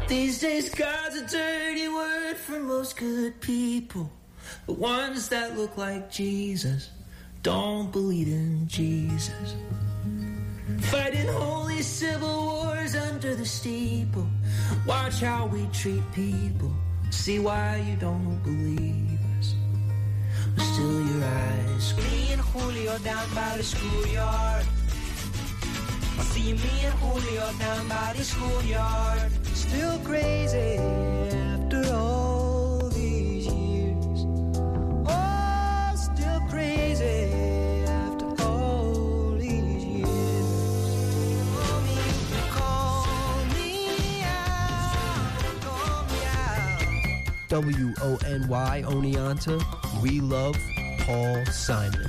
These days God's a dirty word for most good people. The ones that look like Jesus don't believe in Jesus. Fighting holy civil wars under the steeple. Watch how we treat people. See why you don't believe us. Still your eyes. Me and Julio down by the schoolyard. I see me and Julio down by the schoolyard. Still crazy after all these years. Oh, still crazy after all these years. Call me out. WONY Oneonta, we love Paul Simon.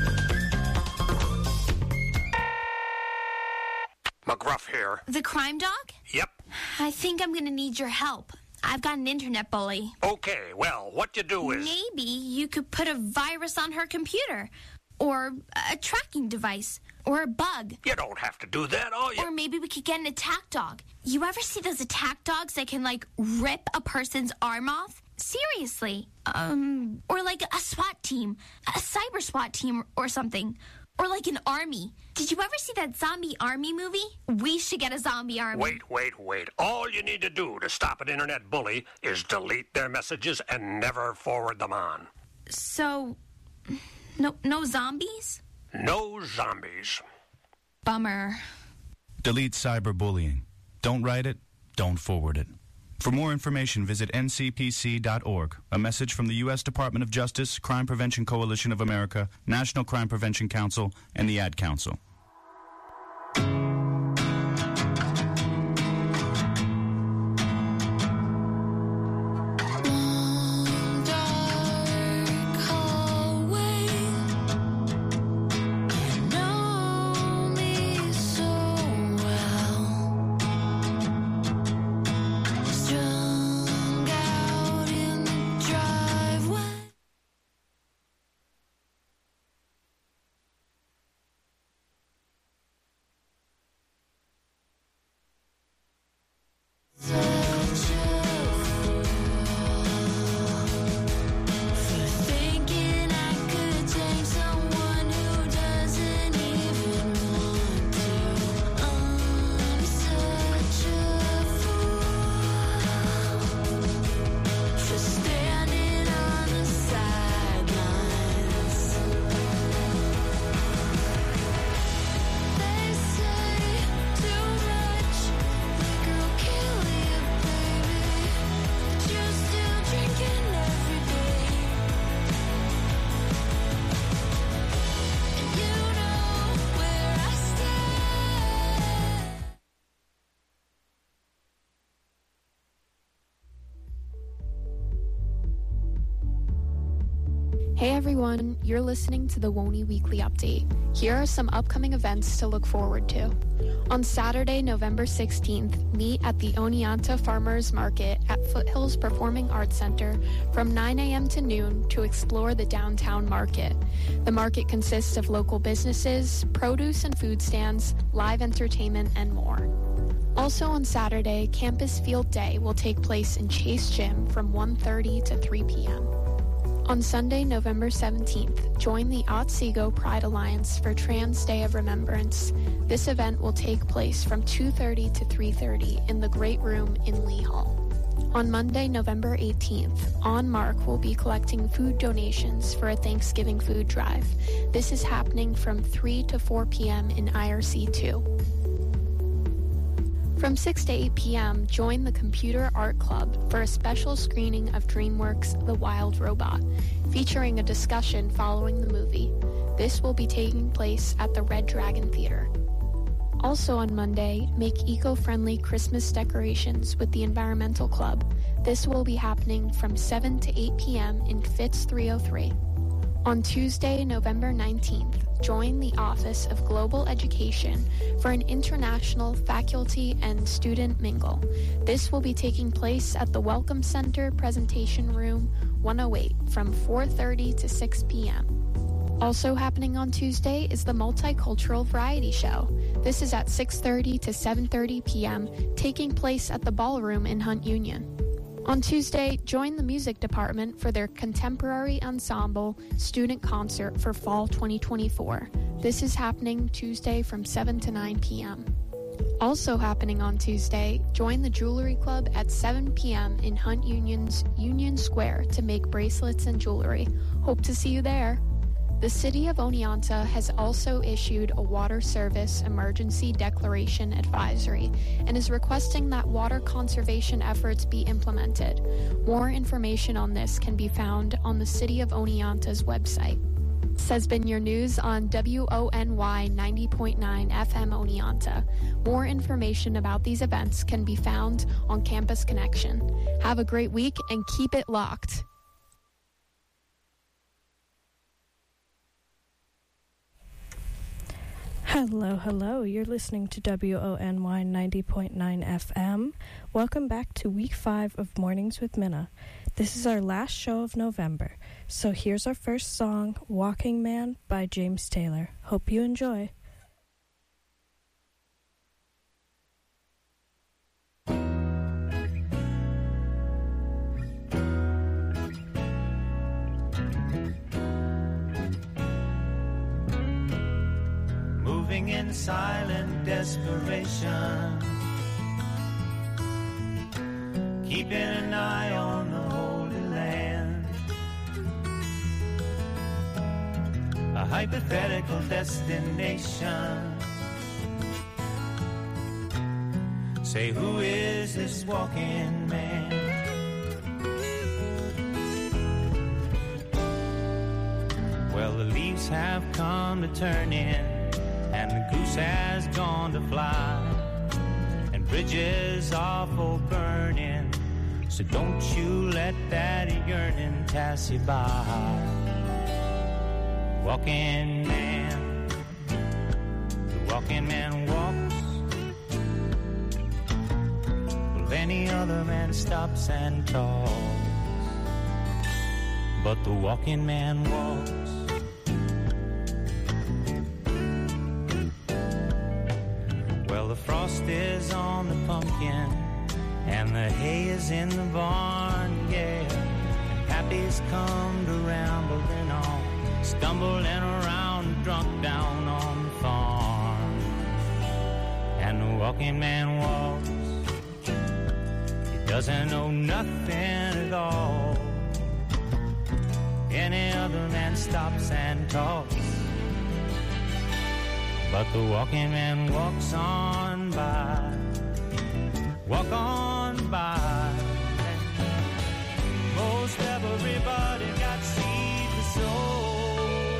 McGruff here. The crime dog? Yep. I think I'm gonna need your help. I've got an internet bully. Okay, well, what you do is... Maybe you could put a virus on her computer. Or a tracking device. Or a bug. You don't have to do that, all you... Or maybe we could get an attack dog. You ever see those attack dogs that can, rip a person's arm off? Seriously. Or like a SWAT team. A cyber SWAT team or something. Or like an army. Did you ever see that zombie army movie? We should get a zombie army. Wait. All you need to do to stop an internet bully is delete their messages and never forward them on. So, no zombies? No zombies. Bummer. Delete cyberbullying. Don't write it, don't forward it. For more information, visit ncpc.org. A message from the U.S. Department of Justice, Crime Prevention Coalition of America, National Crime Prevention Council, and the Ad Council. Hey everyone, you're listening to the WONY Weekly Update. Here are some upcoming events to look forward to. On Saturday, November 16th, meet at the Oneonta Farmers Market at Foothills Performing Arts Center from 9 a.m. to noon to explore the downtown market. The market consists of local businesses, produce and food stands, live entertainment, and more. Also on Saturday, Campus Field Day will take place in Chase Gym from 1:30 to 3 p.m. On Sunday, November 17th, join the Otsego Pride Alliance for Trans Day of Remembrance. This event will take place from 2:30 to 3:30 in the Great Room in Lee Hall. On Monday, November 18th, On Mark will be collecting food donations for a Thanksgiving food drive. This is happening from 3 to 4 p.m. in IRC 2. From 6 to 8 p.m., join the Computer Art Club for a special screening of DreamWorks' The Wild Robot, featuring a discussion following the movie. This will be taking place at the Red Dragon Theater. Also on Monday, make eco-friendly Christmas decorations with the Environmental Club. This will be happening from 7 to 8 p.m. in Fitz 303. On Tuesday, November 19th, join the Office of Global Education for an international faculty and student mingle. This will be taking place at the Welcome Center Presentation Room 108 from 4:30 to 6 p.m. Also happening on Tuesday is the Multicultural Variety Show. This is at 6:30 to 7:30 p.m., taking place at the Ballroom in Hunt Union. On Tuesday, join the music department for their Contemporary Ensemble student concert for fall 2024. This is happening Tuesday from 7 to 9 p.m. Also happening on Tuesday, join the Jewelry Club at 7 p.m. in Hunt Union's Union Square to make bracelets and jewelry. Hope to see you there. The City of Oneonta has also issued a water service emergency declaration advisory and is requesting that water conservation efforts be implemented. More information on this can be found on the City of Oneonta's website. This has been your news on WONY 90.9 FM Oneonta. More information about these events can be found on Campus Connection. Have a great week and keep it locked. Hello. You're listening to WONY 90.9 FM. Welcome back to Week 5 of Mornings with Minna. This is our last show of November. So here's our first song, Walking Man by James Taylor. Hope you enjoy. Moving in silent desperation, keeping an eye on the Holy Land, a hypothetical destination. Say, who is this walking man? Well, the leaves have come to turn in, and the goose has gone to fly, and bridges are for burning, so don't you let that yearning pass you by. Walking man, the walking man walks, well, any other man stops and talks, but the walking man walks. Well, the frost is on the pumpkin, and the hay is in the barn, yeah. And Pappy's come to rambling on, stumbling around, drunk down on the farm. And the walking man walks, he doesn't know nothing at all. Any other man stops and talks, but the walking man walks on by, walk on by. Most everybody got seed to sow.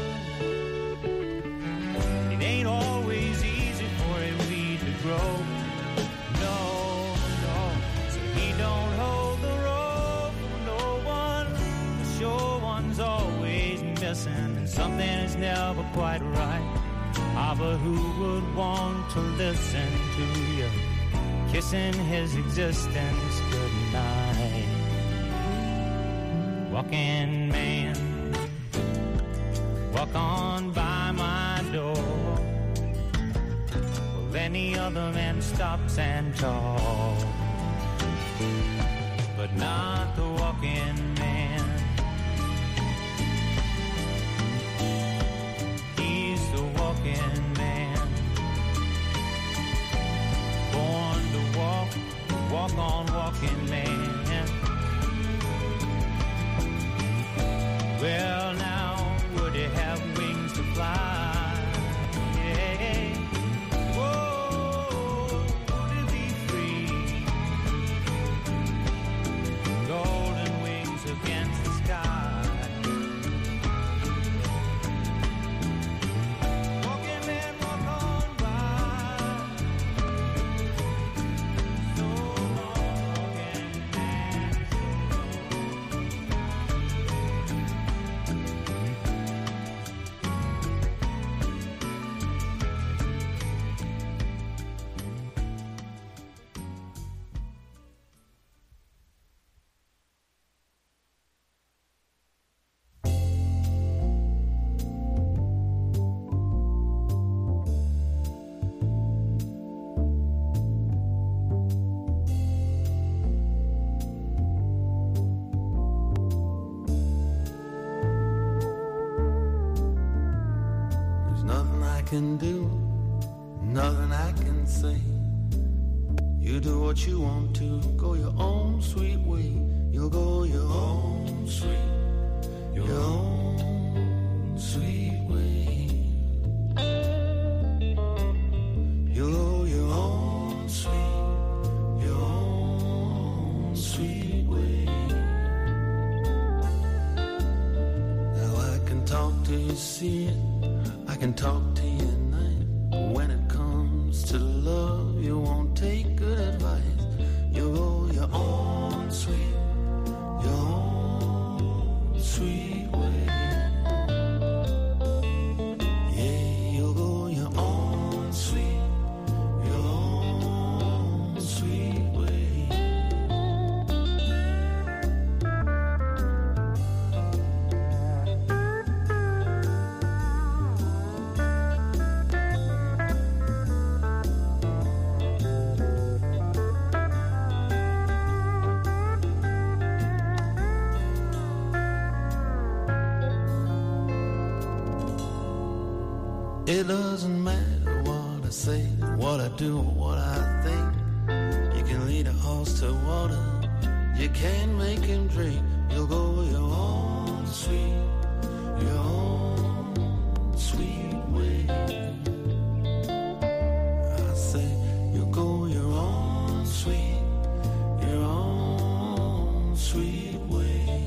It ain't always easy for a weed to grow. No, so he don't hold the rope for no one. The sure one's always missing, and something is never quite right. Ah, but who would want to listen to you kissing his existence goodnight? Walking man, walk on by my door. Well, any other man stops and talks, but not the walking man. Walking man, born to walk, walk on walking man. Well, now would he have wings to fly? Yeah. Whoa, would he be free? Golden wings against the sky. Walking man. can do, nothing I can say. You do what you want to, go your own sweet way. You'll go your own sweet way. You'll go your own sweet way. Now I can talk till you see it, I can talk to you at night. But when it comes to love, you won't take good advice. You'll go your own sweet way. Yeah, you'll go your own sweet way. It doesn't matter what I say, what I do, or what I think. You can lead a horse to water, you can't make him drink. You'll go your own sweet way. I say you'll go your own sweet way.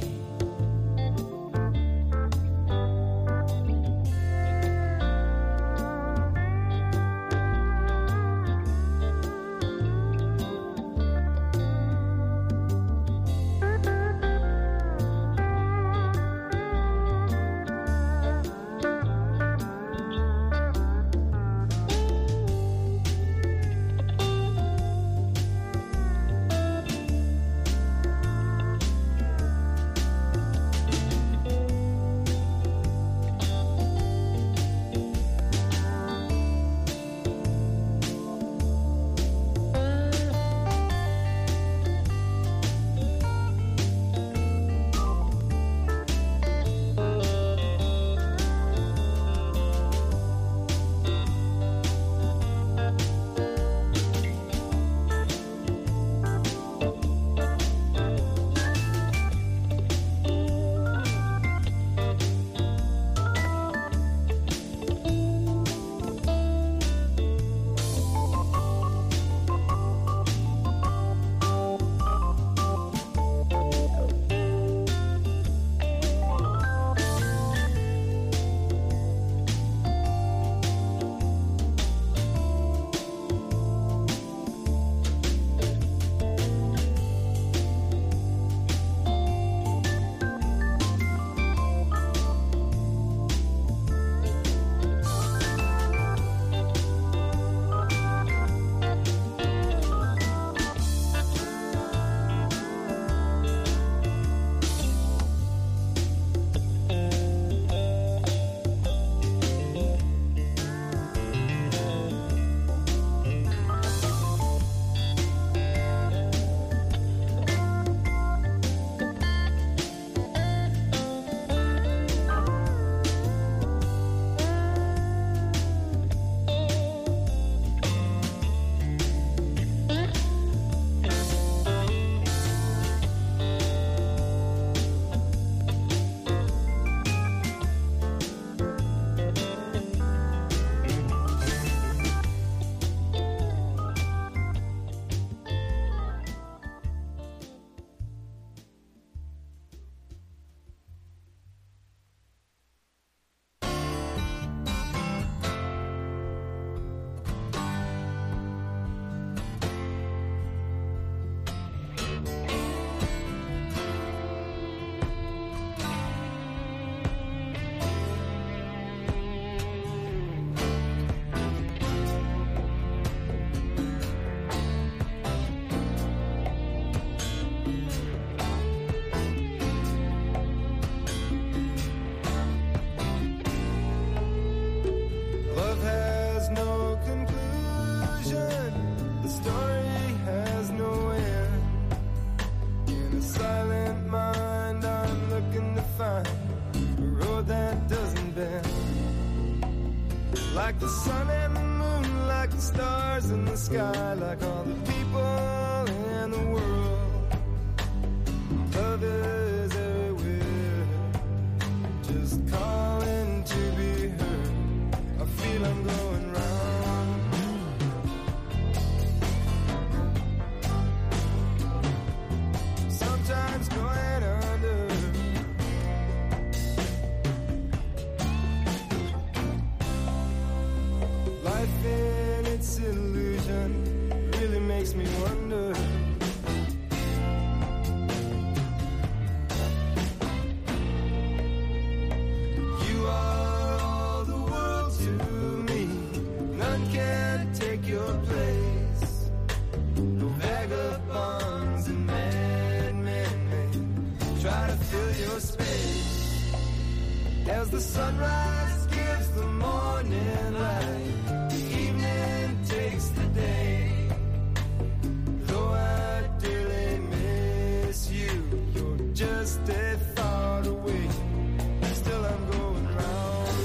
The sun and the moon like the stars in the sky, like all the people in the world. Love is everywhere, just calling to be heard. I feel I'm going round. Sometimes going under. Life in its illusion really makes me wonder. You are all the world to me. None can take your place. No vagabonds and madmen may try to fill your space. As the sunrise gives the morning light, the evening takes the day. Though I dearly miss you, you're just a thought away. Still I'm going round.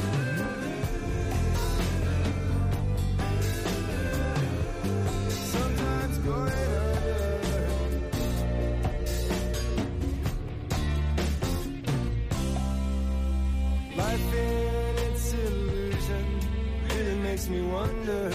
Sometimes going under. Life in its illusion really makes me wonder.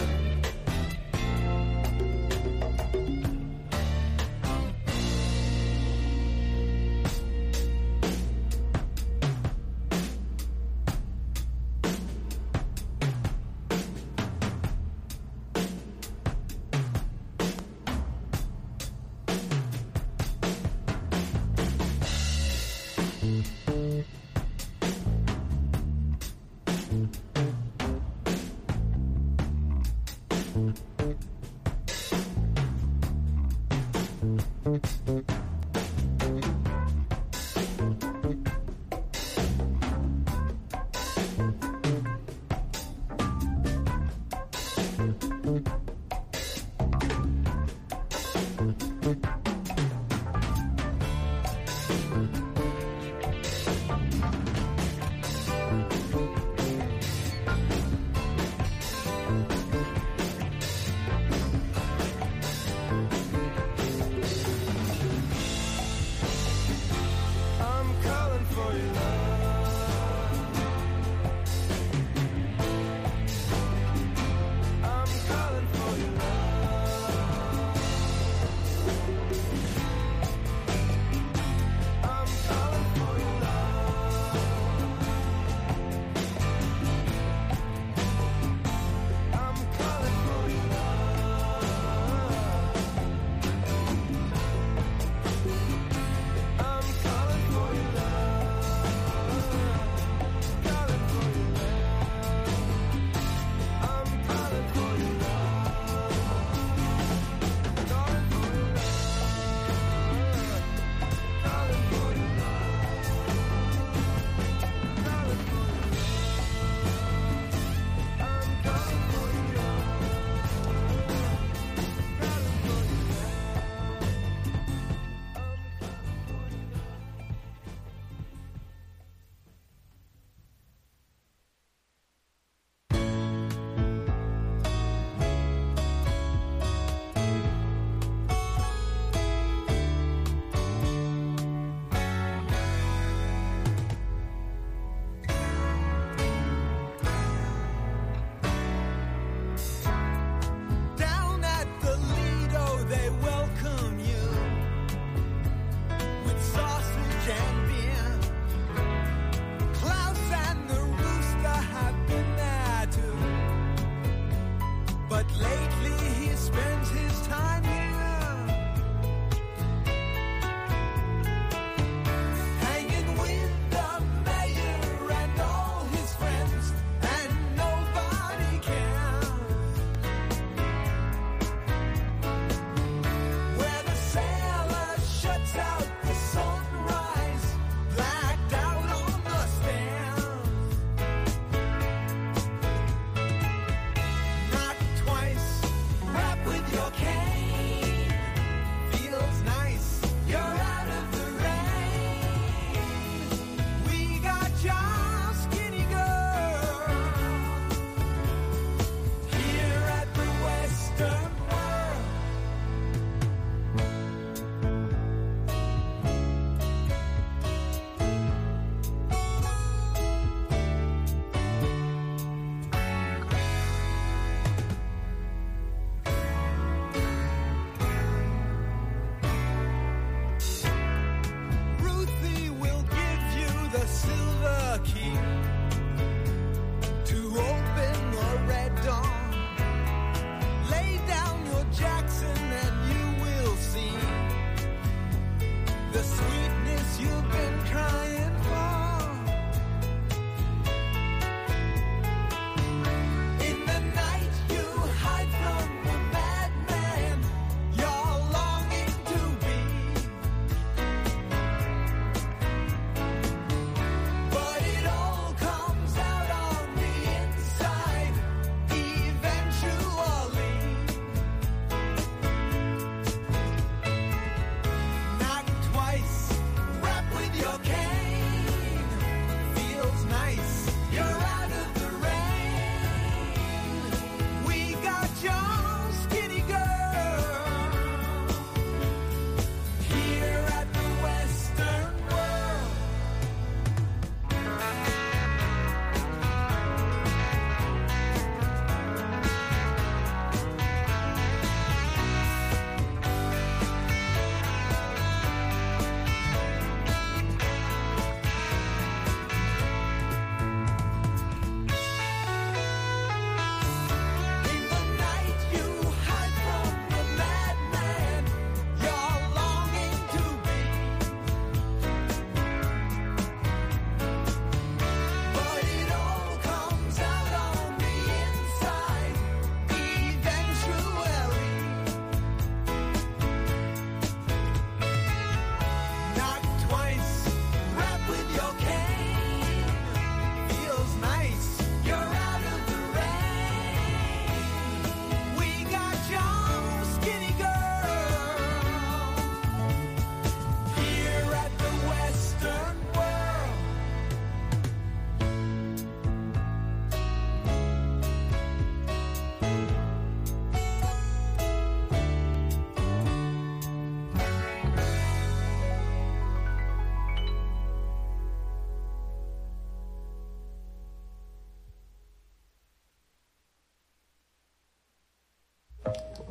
With your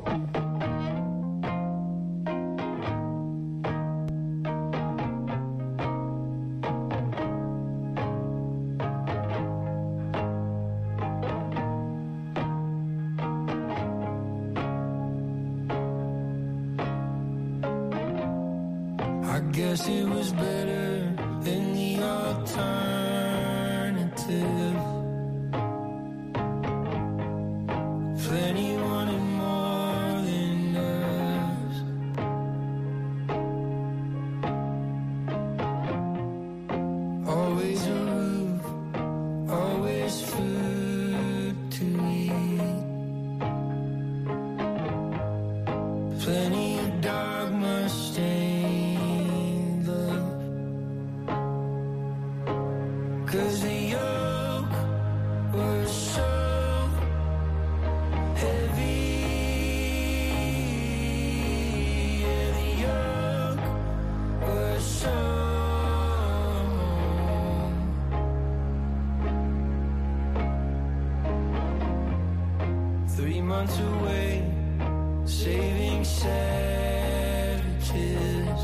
I guess it was better than the alternative. Plenty wanted more than us. Always a roof, always food to eat. Plenty of dogma stained love. 'Cause the yoke was so heavy. Yeah, the yoke was so 3 months away, saving savages.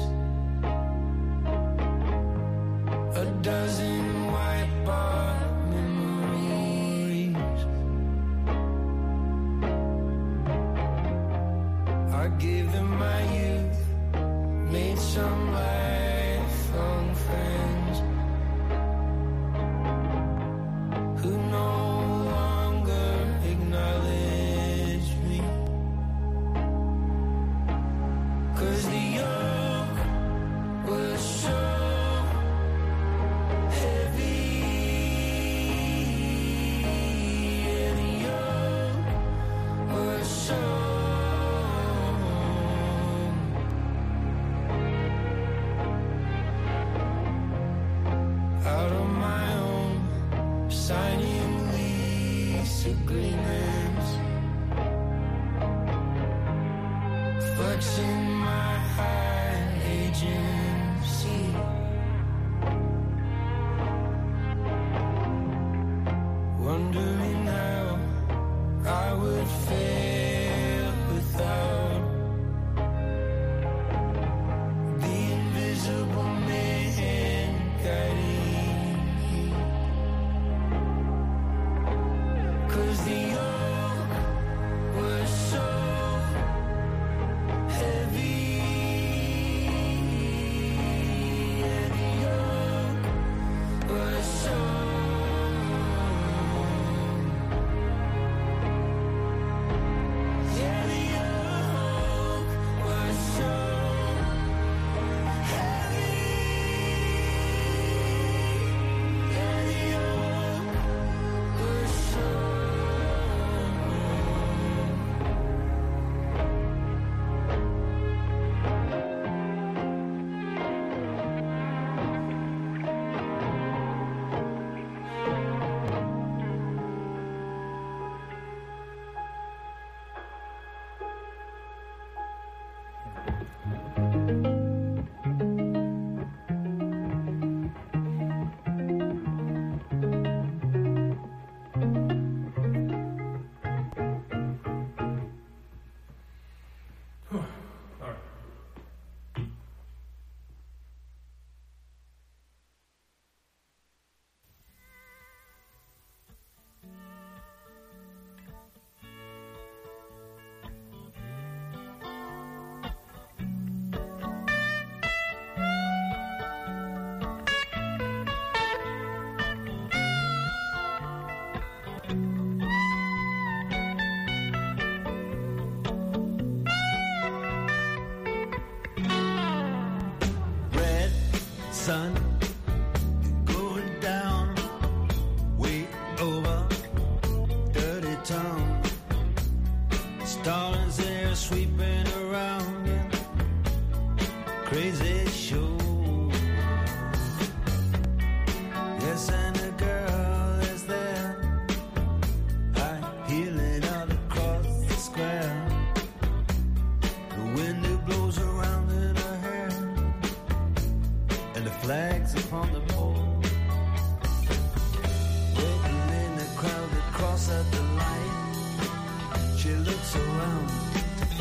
A dozen white bar memories. I gave them my youth, made some lifelong friends who no longer acknowledge me. 'Cause the yoke was so heavy. Yeah, the yoke was so out on my own, signing lease agreements, flexing my high agency. Wondering how I would fail without the invisible man guiding me. 'Cause the yoke was so heavy. Yeah, the yoke was so yeah, the yoke was so heavy. Yeah, the yoke was so red sun going down way over dirty town. Stars there sweeping around in crazy show. Yes, and the girl is there, high heeling out across the square. The wind it blows around in her hair, and the flags upon the pole. Waiting in the crowd to cross at the light. She looks around to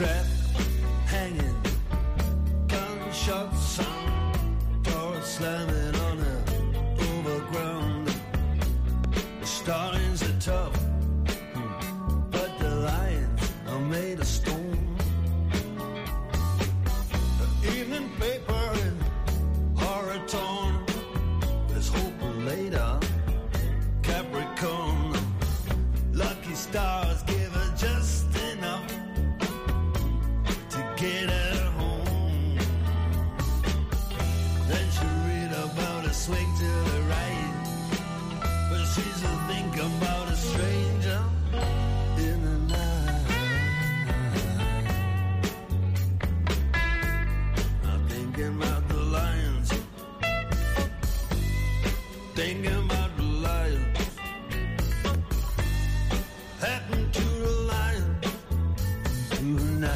trap hanging, gunshot sound, door slamming on the overground. The starlings are tough, but the lions are made of stone. The evening paper in horror tone, there's hope later. Capricorn, lucky stars give her just enough to get her home. Then she'll read about a swing to the right, but she's a think about a stranger in the night. I'm thinking about the lions, thinking about the lions. Happen to the lion tonight.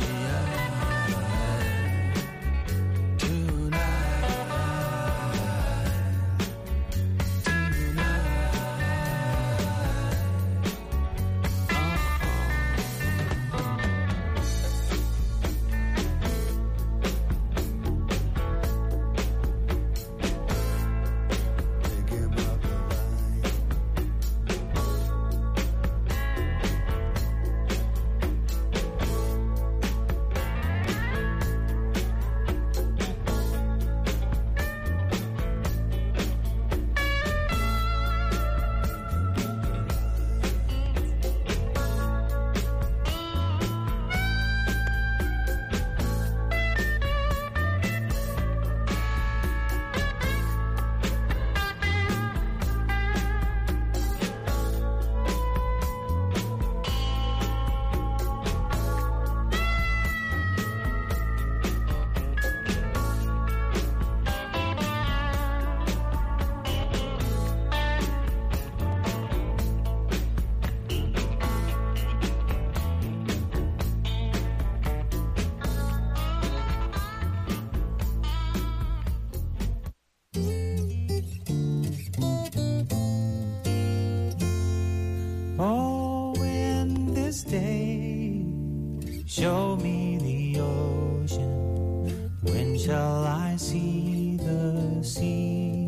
Show me the ocean. When shall I see the sea?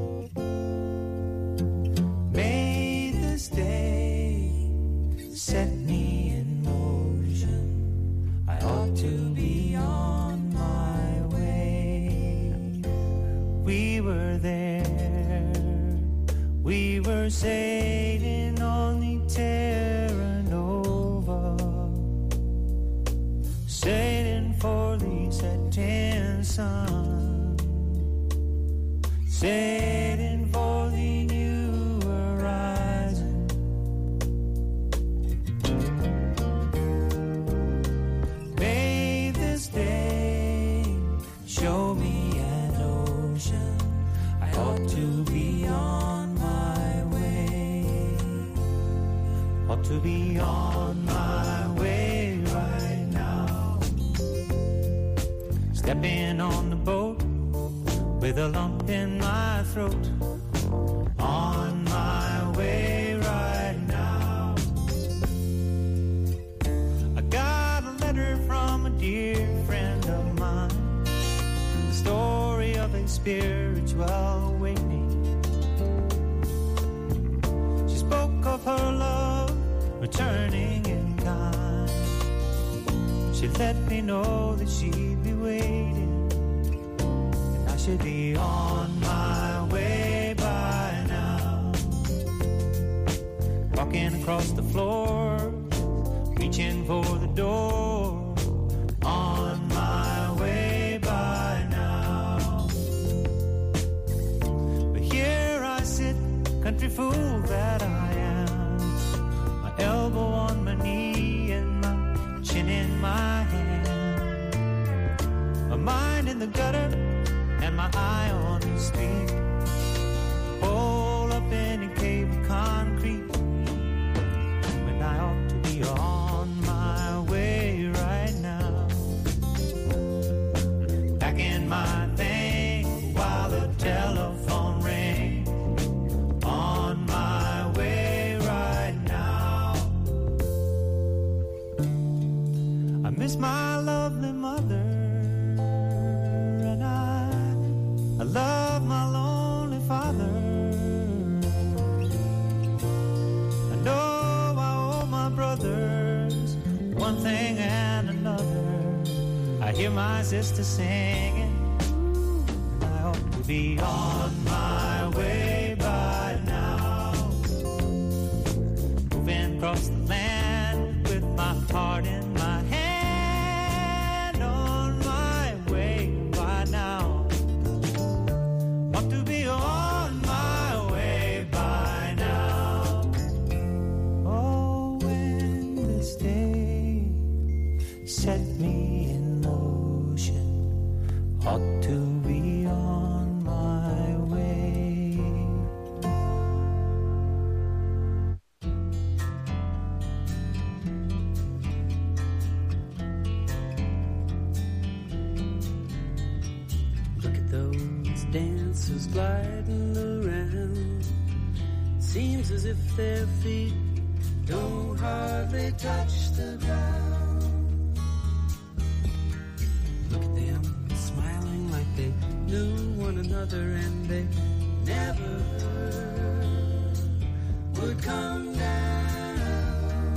May this day set me in motion. I ought to be on my way. We were there. We were sailing on the Terra Nova, sailing for the setting sun, sailing for the new horizon. May this day show me an ocean. I ought to be on my way, ought to be on my way right now. Stepping on the boat with a lump in my throat, on my way right now. I got a letter from a dear friend of mine, the story of a spiritual awakening. She spoke of her love returning in kind. She let me know that she'd be waiting, and I should be on my way by now. Walking across the floor, reaching for the door, on my way by now. But here I sit, country fool that I am, my elbow on my knee and my chin in my hand, my mind in the gutter and my eye on the street, hole up in a cave of concrete, when I ought to be on my way right now. Packing my things while the telephone rings, on my way right now. I miss miss my lovely mother, and I love my lonely father. I know I owe my brothers one thing and another. I hear my sister singing, and I ought to be on my way by now, moving across the land with my heart in my hand, on my way by now. Want to be on my way by now. Oh, when this day set me in motion, ought to be on my way. Look at those dancers gliding around. Seems as if their feet don't hardly touch the ground. Look at them smiling like they knew one another, and they never would come down.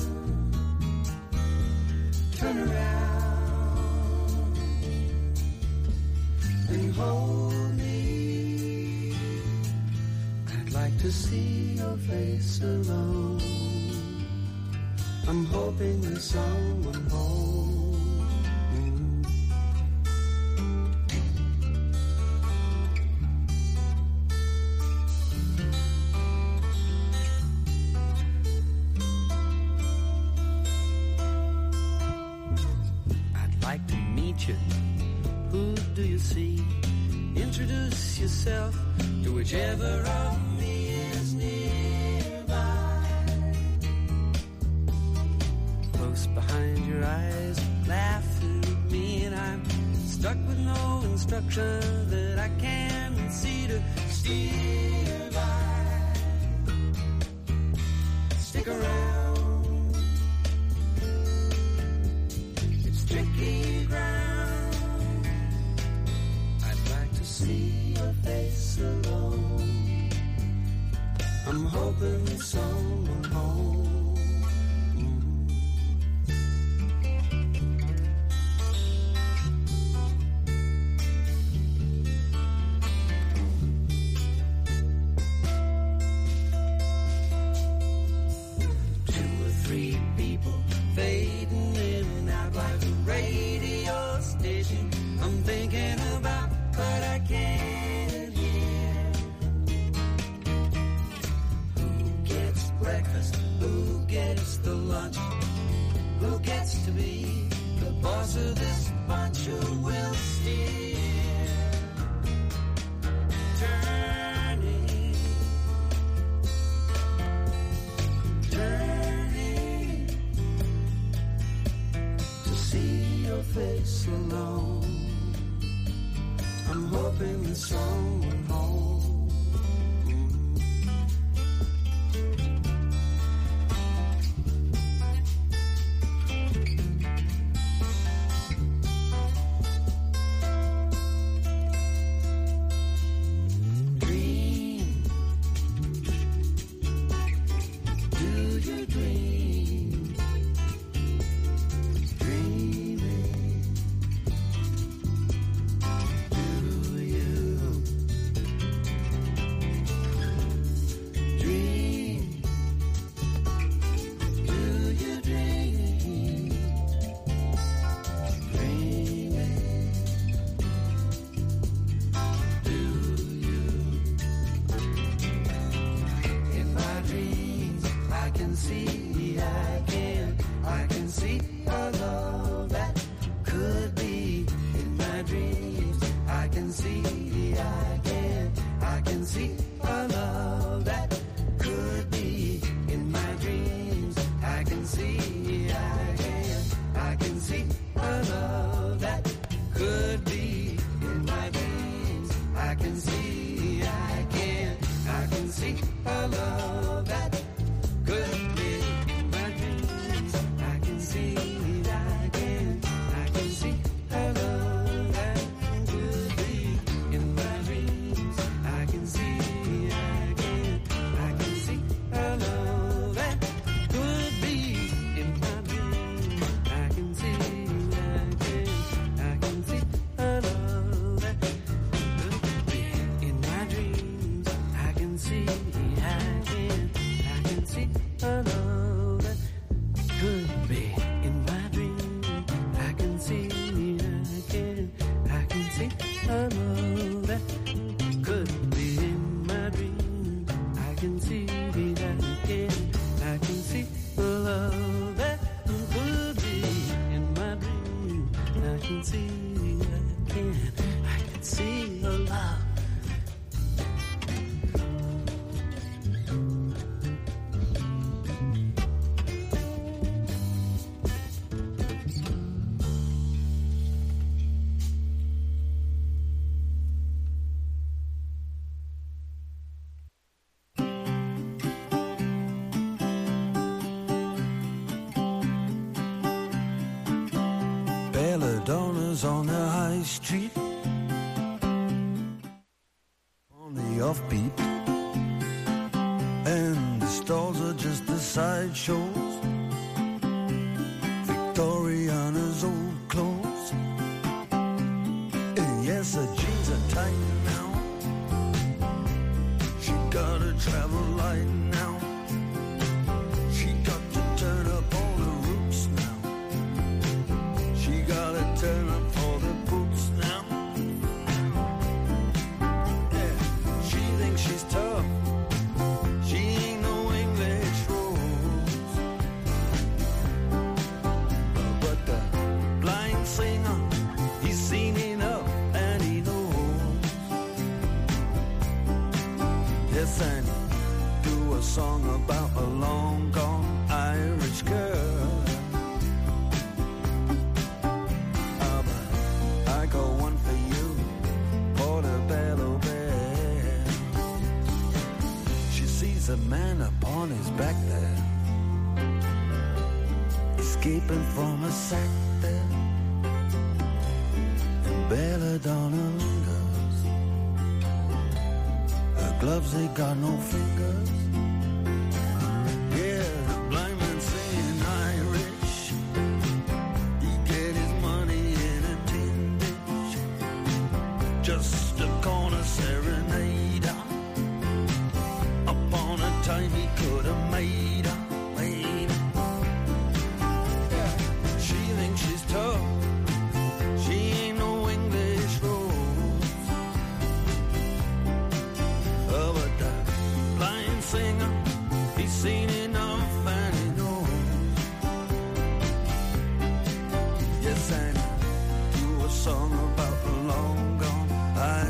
Turn around and hold me. I'd like to see your face alone. I'm hoping there's someone home. I'd like to meet you. Who do you see? Introduce yourself to whichever of me is nearby. Close behind your eyes, laughing at me, and I'm stuck with no instruction that I can see to steer by. Stick around, it's tricky ground. I'd like to see your face alone. I'm hoping there's someone home. Two or three people fading in and out like a radio station. I'm thinking about but I can't hear. Who gets breakfast? Who gets the lunch? Who gets to be the boss of this bunch? Who will steer? Turning, turning to see your face alone. I'm hoping there's someone home. Dream. Do you dream? Dreaming. Do you dream? Do you dream? Dreaming. Do you? In my dreams, I can see, I can see a love that could be. In my dreams, I can see, I can see a love that could be. In my dreams, I can see, I can see a love that could be. In my dreams, I can see, I can see a love that could be. can see, I can see your love. Belladonna's on the high street, on the offbeat, and the stalls are just the sideshows. Victoriana's old clothes, and yes, her jeans are tight now. She got a travel light now. She got to turn up all the roofs now. She gotta turn up all the boots now. Yeah, she thinks she's tough. She ain't no English rose. But the blind singer, he's seen enough and he knows. Yes, and do a song about a long gone Irish girl. A man upon his back there, escaping from a sack there, and Belladonna lingers. Her gloves, they got no fingers. Yeah, the blind man singing Irish, he get his money in a tin dish, just a corner serenader. Time he could have made her, yeah. She thinks she's tough. She ain't no English rose. Oh, but the blind singer, he's seen enough and he knows. Yes, and do a song about the long gone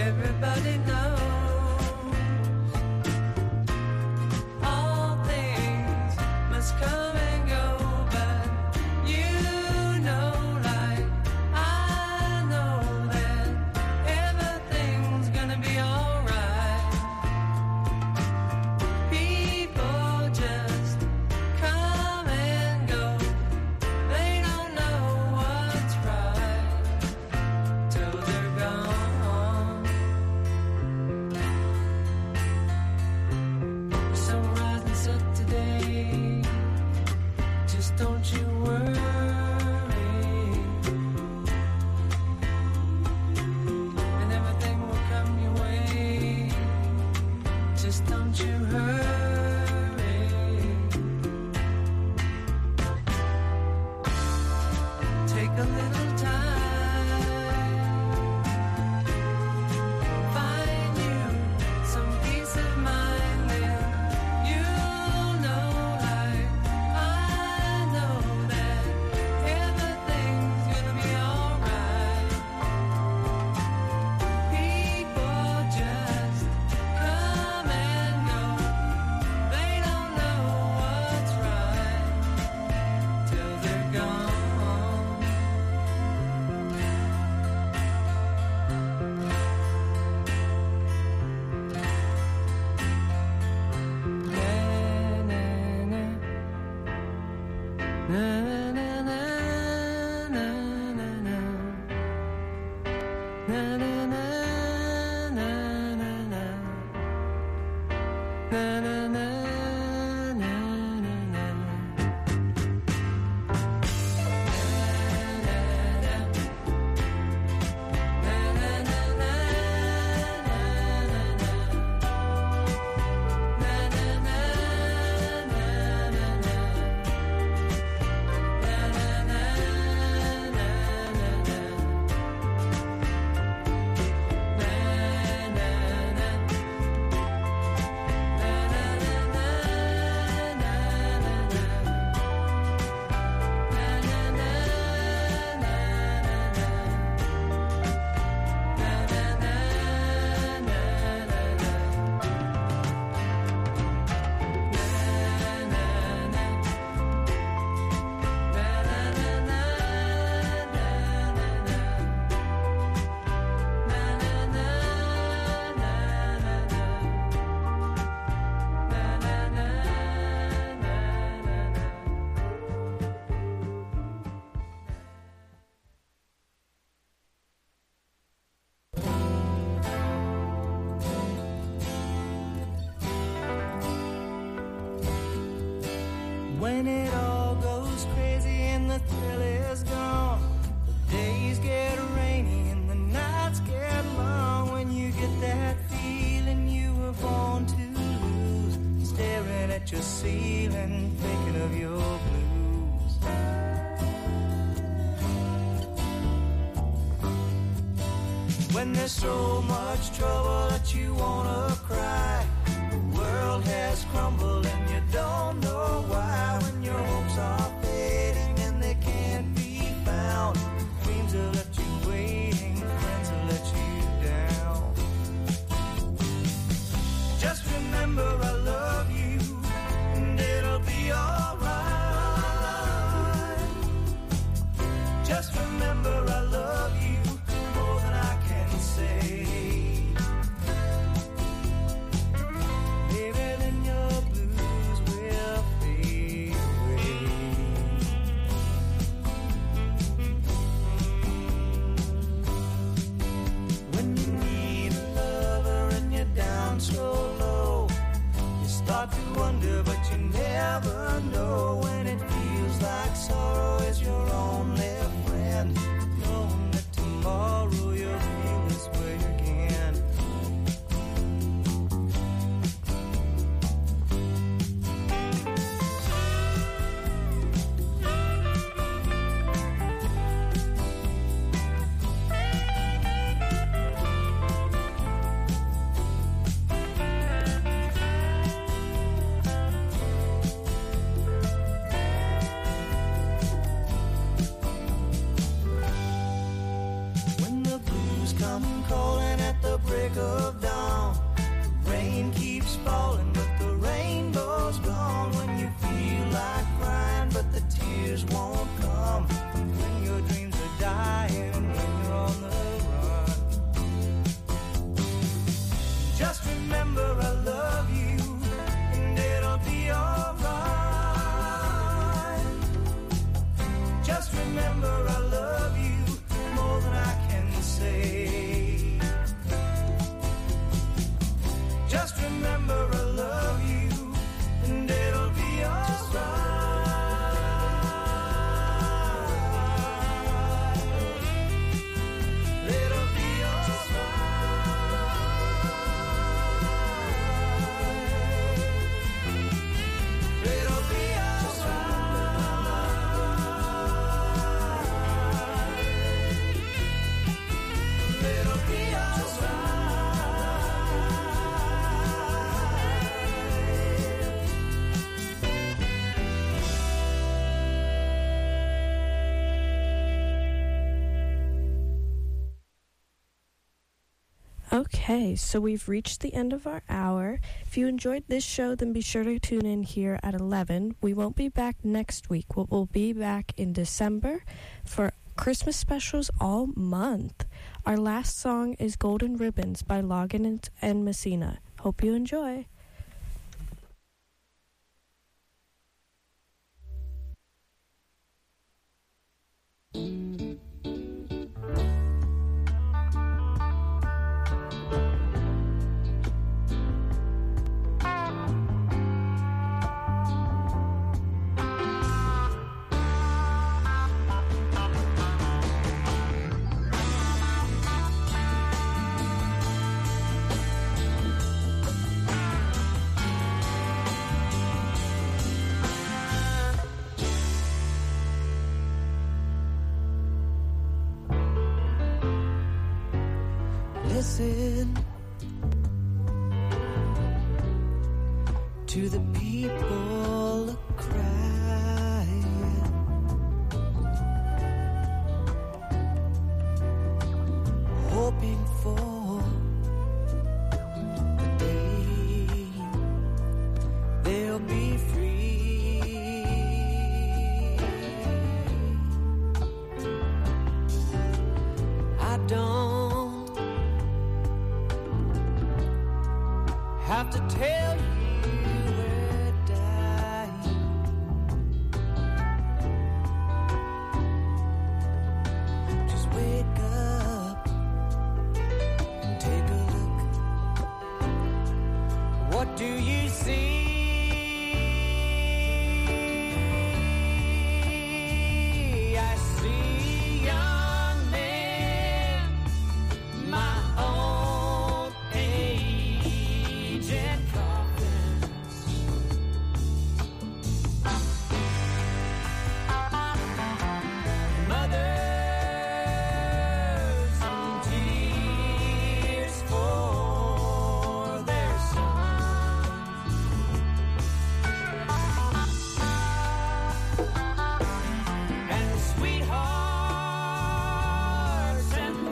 everybody knows all things must come and go, but you know, like I know, that everything's gonna be alright. People just come and go, they don't know what's right till they're gone. Sunrise and set today, just don't you worry, and everything will come your way, just don't you hurry. Take a little time, find you some peace of mind, then you'll know, like I know, that everything's gonna be alright. People just come and go, they don't know what's right till they're gone. When it all goes crazy and the thrill is gone, the days get rainy and the nights get long. When you get that feeling you were born to lose, staring at your ceiling, thinking of your blues. When there's so much trouble that you wanna cry, the world has crumbled and you don't know why. When your hopes are fading and they can't be found, dreams have left you waiting, friends have let you down. Just remember I love you and it'll be alright. Just remember I love you more than I can say. Maybe then your blues will fade away. calling at the break of dawn. The rain keeps falling, but the rainbow's gone. When you feel like crying, but the tears won't come. When your dreams are dying, when you're on the run. Just remember I love you, and it'll be alright. Just remember I love you more than I can say. Just remember I love you, and it'll be alright. It'll be Okay, so we've reached the end of our hour. If you enjoyed this show, then be sure to tune in here at 11. We won't be back next week. We'll be back in December for Christmas specials all month. Our last song is Golden Ribbons by Logan and Messina. Hope you enjoy. Listen to the people crying, hoping for the day they'll be free. I don't have to tell you we're dying. Just wake up and take a look. What do you see? I see young men my own age and coffins. Mothers in tears for their sons. And sweethearts and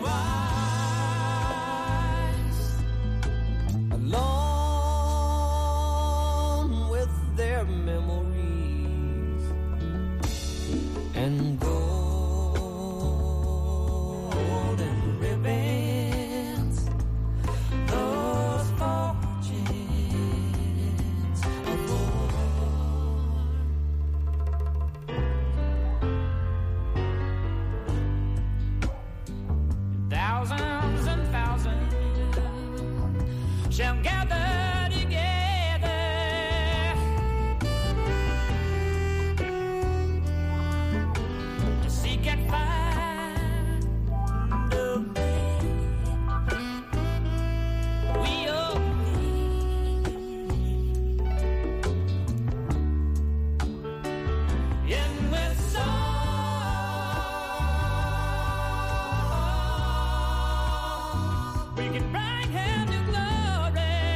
wives alone with their memories and golden ribbons, those fortunes of old. Thousands and thousands shall gather together to seek and find the way we all need. And with song we can bring him to glory.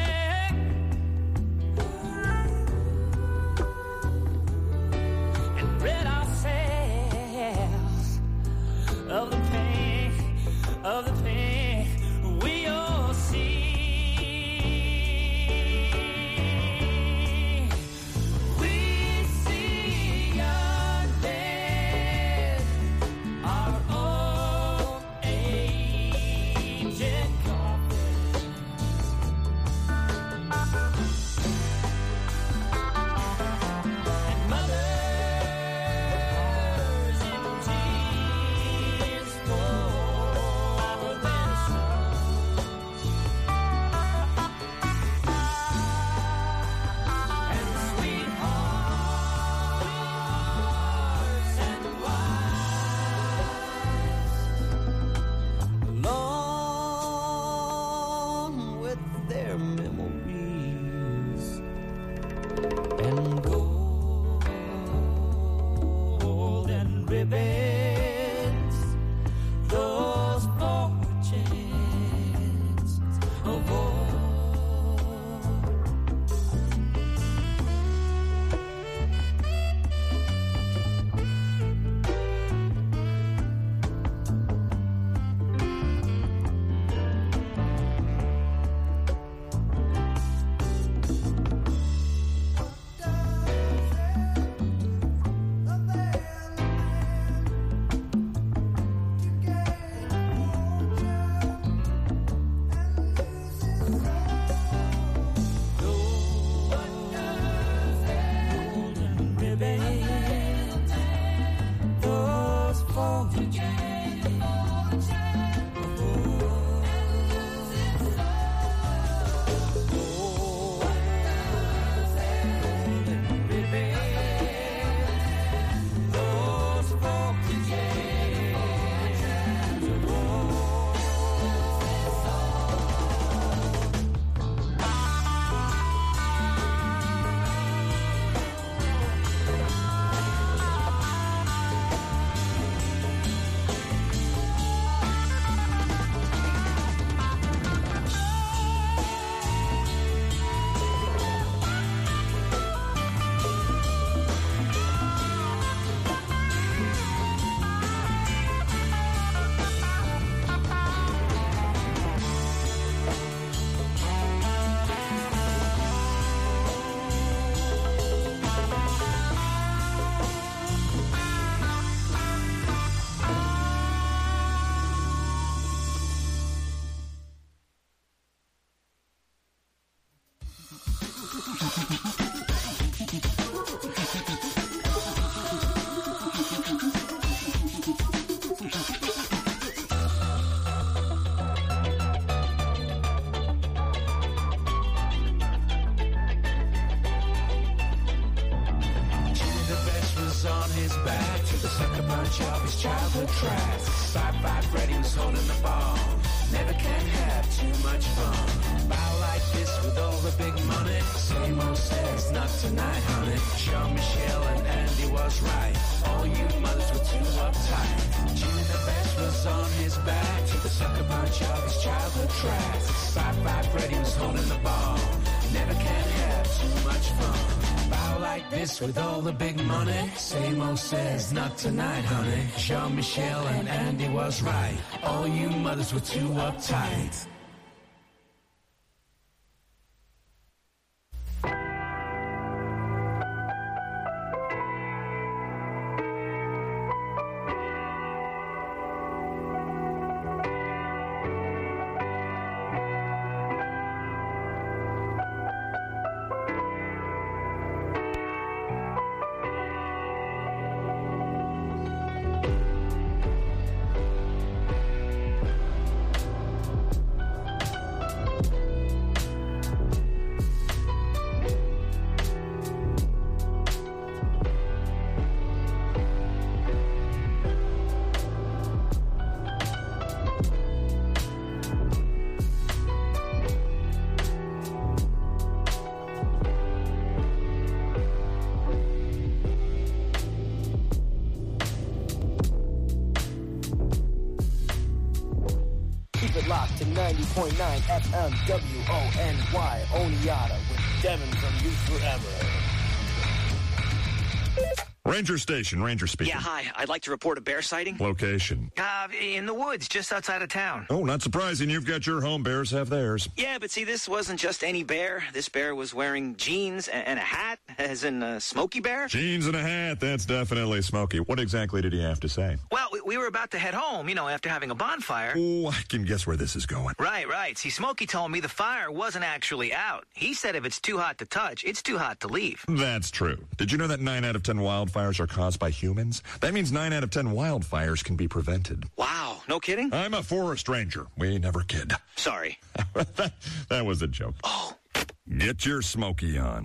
on his back to the sucker punch of his childhood tracks. Sci-fi Freddy was holding the ball. Never can have too much fun. Bow like this with all the big money. Same old says, not tonight, honey. Jean-Michel and Andy was right. All you mothers were too uptight. Jimmy the Best was on his back to the sucker punch of his childhood tracks. Sci-fi Freddy was holding the ball. Never can have too much fun. Bow like this with all the big money. Same old says, not tonight, honey. Jean-Michel and Andy was right. All you mothers were too uptight. Locked to 90.9 FM WONY Oneonta with Devin from Youth Forever. Ranger Station, Ranger speaking. Yeah, hi. I'd like to report a bear sighting. Location. In the woods, just outside of town. Oh, not surprising. You've got your home. Bears have theirs. Yeah, but see, this wasn't just any bear. This bear was wearing jeans and a hat, as in Smokey Bear. Jeans and a hat. That's definitely Smokey. What exactly did he have to say? Well, we were about to head home, after having a bonfire. Oh, I can guess where this is going. Right. See, Smokey told me the fire wasn't actually out. He said if it's too hot to touch, it's too hot to leave. That's true. Did you know that 9 out of 10 wildfires are caused by humans? That means 9 out of 10 wildfires can be prevented. Wow, no kidding? I'm a forest ranger. We never kid. Sorry. That was a joke. Oh. Get your Smokey on.